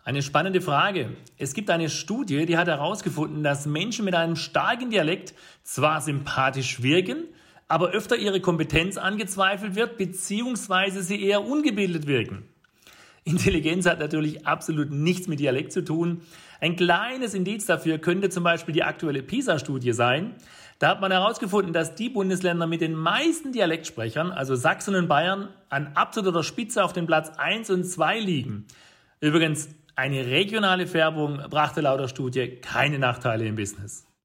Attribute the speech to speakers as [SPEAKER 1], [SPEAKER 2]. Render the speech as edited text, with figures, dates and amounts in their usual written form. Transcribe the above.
[SPEAKER 1] Eine spannende Frage. Es gibt eine Studie, die hat herausgefunden, dass Menschen mit einem starken Dialekt zwar sympathisch wirken, aber öfter ihre Kompetenz angezweifelt wird, beziehungsweise sie eher ungebildet wirken. Intelligenz hat natürlich absolut nichts mit Dialekt zu tun. Ein kleines Indiz dafür könnte zum Beispiel die aktuelle PISA-Studie sein. Da hat man herausgefunden, dass die Bundesländer mit den meisten Dialektsprechern, also Sachsen und Bayern, an absoluter Spitze auf den Platz 1 und 2 liegen. Übrigens, eine regionale Färbung brachte laut der Studie keine Nachteile im Business.